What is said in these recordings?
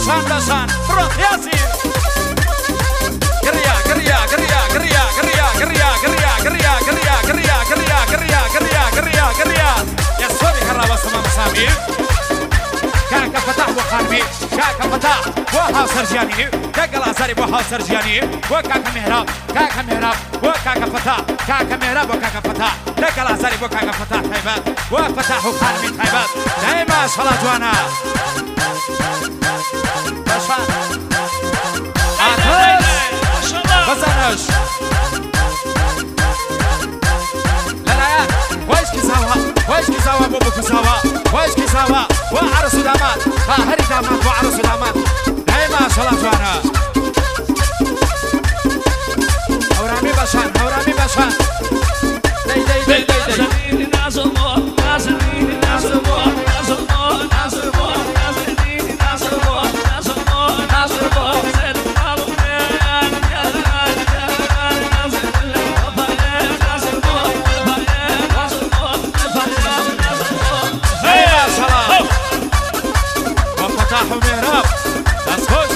دشان برو قياسي قريا قريا قريا قريا قريا قريا قريا قريا قريا قريا قريا قريا قريا قريا قريا يا صبي هلا وسام مسامي كاكا فتح وخاربي كاكا فتح وها سرجاني كاكا الازاري وها سرجاني وكاكا مهراب وكاكا فتح كاكا مهراب وكاكا فتح كاكا الازاري وكاكا فتح تايبات وفتح وخاربي تايبات دايما صلاة جوانا باشان عطس بزنش لا ويش كزاوا بوبو كزاوا ويش كزاوا وعرس دامات هاري دامات وعرس دامات دايما صلاة جوانا هورامي باشان دي ومهراب بس خوش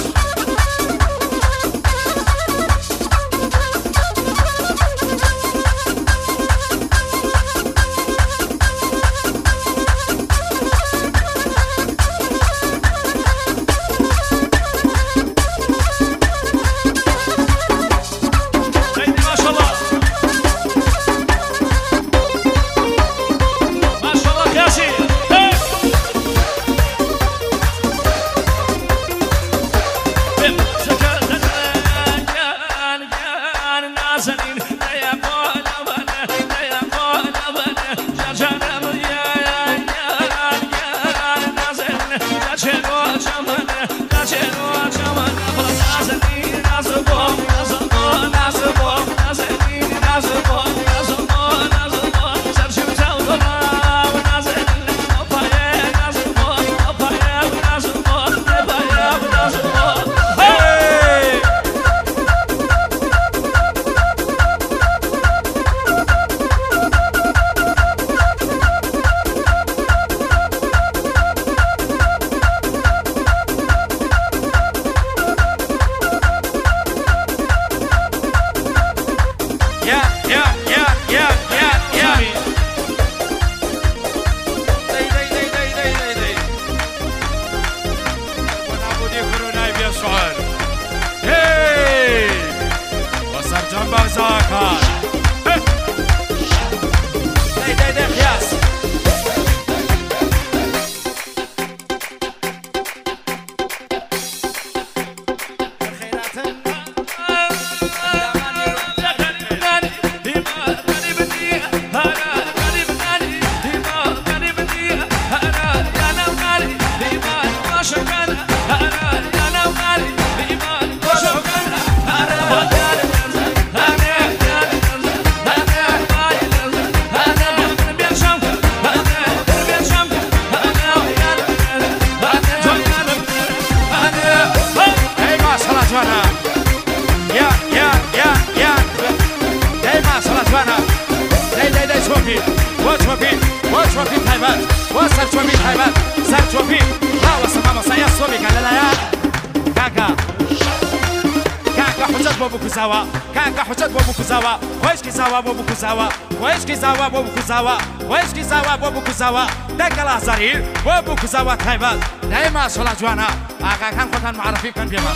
دقل أزاري وابو كزاوا تايبات دايما صلاة جوانا آقا كان خوتان معرفين كان بيما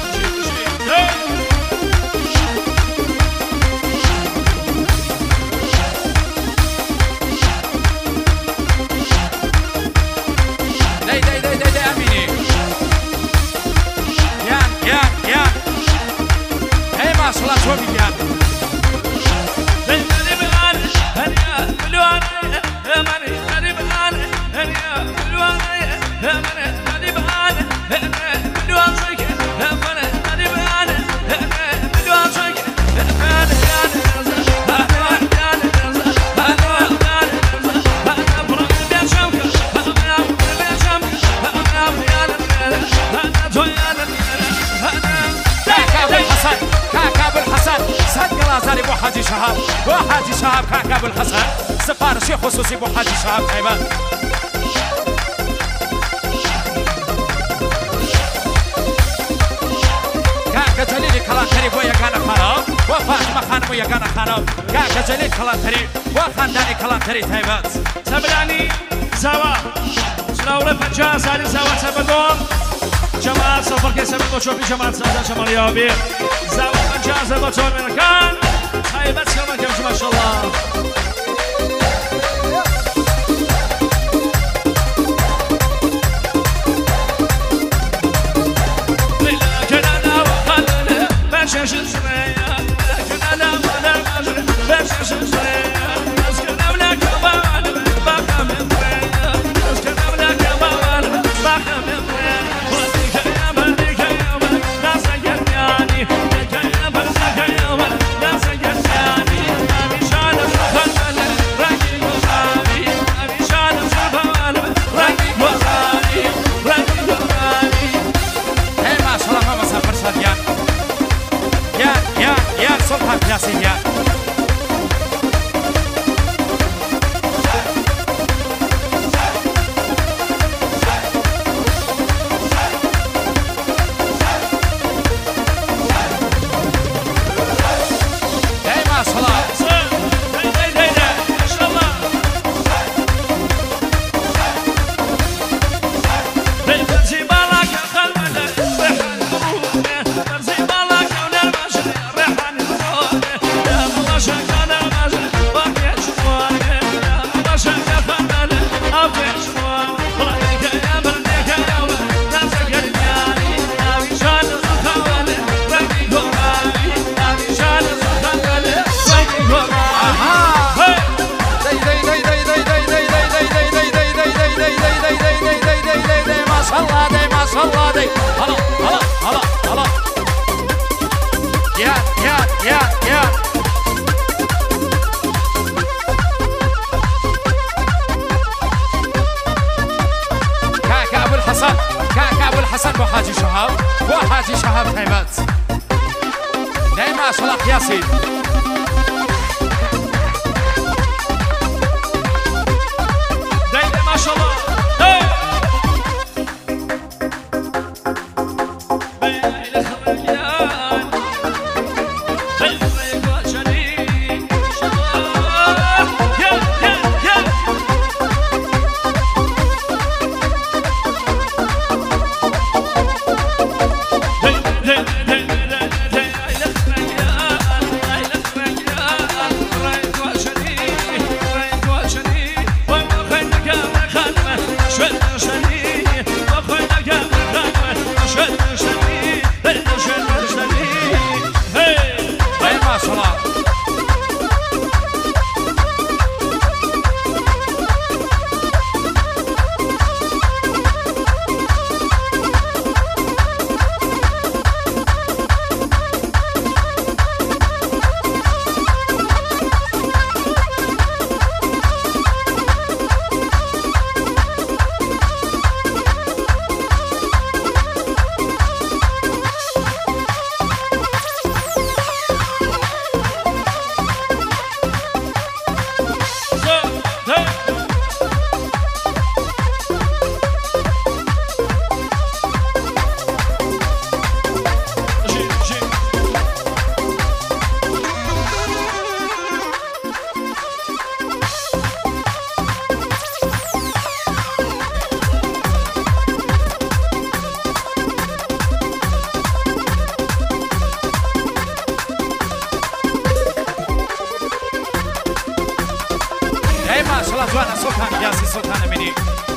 دي أميني يان دايما صلاة جوانا بيان حاجي شهاب وحاجي شهاب كاكا ابو الحسن سفارشي خصوصي بو حاجي شهاب خيبان وفاتمە خانم و یەکانە خانم کاکە جەلیل کەڵانتەری و خاندانی کەڵانتەری تایبەت سەبرانی زاوا سراوڵە 50,000 زاوا سەبەدۆم جەماعەت سەفەرکەی سەبەد بۆ چۆپی جەماعەت سازا شەمەڵیاوی زاوا 50,000 بۆ چۆمێنەکان تایبەت سەمەکەم ماشەڵڵا Yasin حسن بو حاجي شهاب وحاجي شهاب خيمات دايما صلاح ياسين دايما ما شاء الله جوانا سلطان ياسي سلطان مني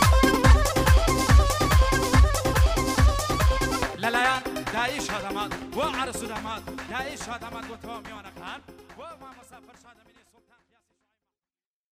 للايان دايش هدامات وعرس هدامات دايش هدامات وتوم يونا كان وما مسافر شادة مني